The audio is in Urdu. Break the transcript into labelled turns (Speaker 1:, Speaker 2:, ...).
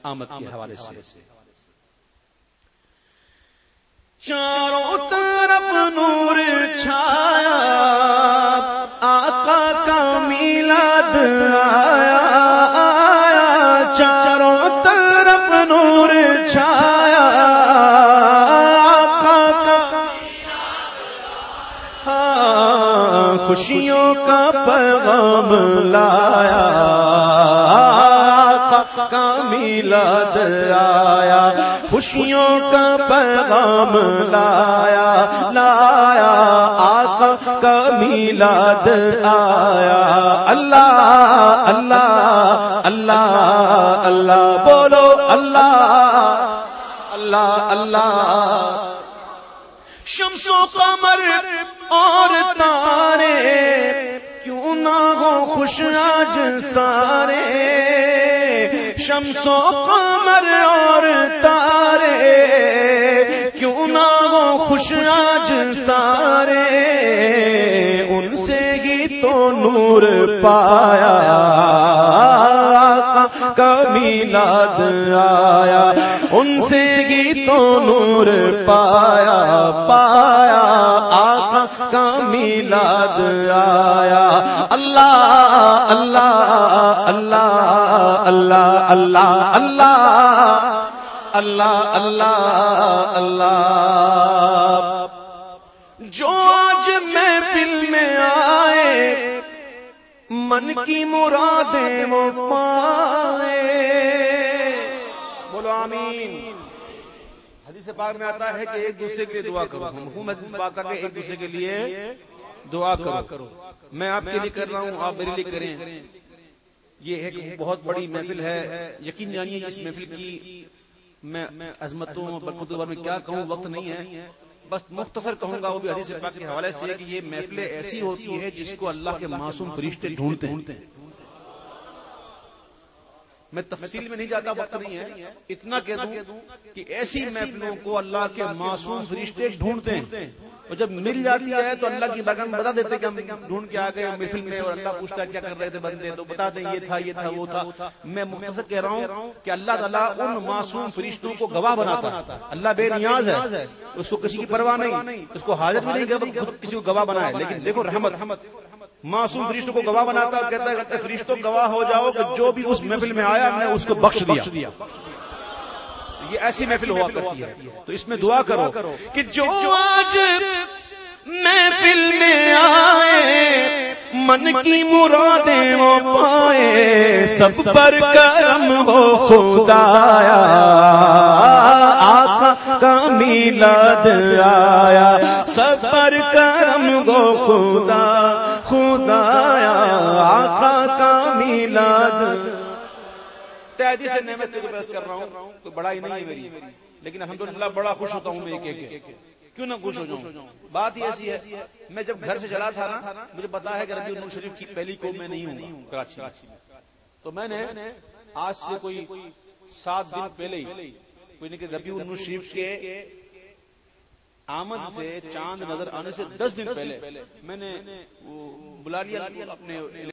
Speaker 1: آمد کے حوالے سے.
Speaker 2: چاروں طرف نور چھایا، آقا کا میلاد آیا، چاروں طرف نور چھایا، آقا کا خوشیوں کا پیغام لایا، آقا کا میلاد آیا، خوشیوں کا پیغام لایا، لایا آقا کا میلاد آیا. اللہ اللہ اللہ اللہ بولو، اللہ اللہ اللہ. شمس و قمر اور تارے کیوں نہ ہو خوش آج سارے، شمس و قمر اور تارے کیوں نہ ہو خوش آج سارے، ان سے ہی تو نور پایا، آقا کا میلاد آیا، ان سے ہی تو نور پایا، پایا آقا کا میلاد آیا. اللہ اللہ اللہ اللہ اللہ اللہ اللہ اللہ اللہ. جو آج محفل میں آئے من کی مرادیں وہ پائے. بولو آمین.
Speaker 1: حدیث پاک میں آتا ہے کہ ایک دوسرے کے لیے دعا کرو. مفہوم حدیث پاک کا کہ ایک دوسرے کے لیے دعا کرو. میں آپ کے لیے کر رہا ہوں، آپ میرے لیے کریں. یہ ایک بہت بڑی محفل ہے. یقین جانیے اس محفل کی میں عظمتوں برکتوں میں کیا کہوں، وقت نہیں ہے. بس مختصر کہوں گا، وہ بھی حدیث پاک کے حوالے سے کہ یہ محفلیں ایسی ہوتی ہے جس کو اللہ کے معصوم فرشتے ڈھونڈتے ہیں. میں تفصیل میں نہیں جاتا، وقت نہیں ہے. اتنا کہہ دوں کہ ایسی محفلوں کو اللہ کے معصوم فرشتے ڈھونڈتے ہیں، اور جب مل جاتی ہے تو اللہ کی بارگاہ میں بتا دیتے کہ ہم ڈھونڈ کے آ گئے محفل میں، اور اللہ پوچھتا ہے کیا کر رہے تھے بندے، تو بتا دیں یہ تھا یہ تھا وہ تھا. میں مختصر کہہ رہا ہوں کہ اللہ تعالیٰ ان معصوم فرشتوں کو گواہ بناتا ہے. اللہ بے نیاز ہے، اس کو کسی کی پرواہ نہیں، اس کو حاجت بھی نہیں کہ کسی کو گواہ بنائے. لیکن دیکھو رحمت، معصوم فرشتوں کو گواہ بناتا ہے، کہتا ہے فرشتوں گواہ ہو جاؤ کہ جو بھی اس محفل میں آیا ہم نے اس کو بخش دیا. یہ ایسی محفل ہوا کرتی ہے. تو اس میں دعا کرو
Speaker 2: کہ جو آج محفل میں آئے من کی مرادیں وہ پائے، سب پر کرم ہو خدایا، آقا کا میلاد آیا، سب پر کرم ہو خدایا، آقا کا میلاد.
Speaker 1: تحدید سے نعمت کو پیش کر رہا ہوں، کوئی بڑائی نہیں ہے میری، لیکن الحمدللہ بڑا خوش ہوتا ہوں میں ایک کیوں نہ خوش ہو جاؤں. بات ہی ایسی ہے، میں جب گھر سے چلا تھا نا، مجھے پتا ہے کہ ربیع النور شریف کی پہلی کو میں نہیں ہوں کراچی میں، تو میں نے آج سے کوئی 7 دن پہلے ہی کوئی نہیں کہ ربیع النور شریف کے آمد سے چاند نظر آنے سے 10 دن پہلے میں نے بلا لیا اپنے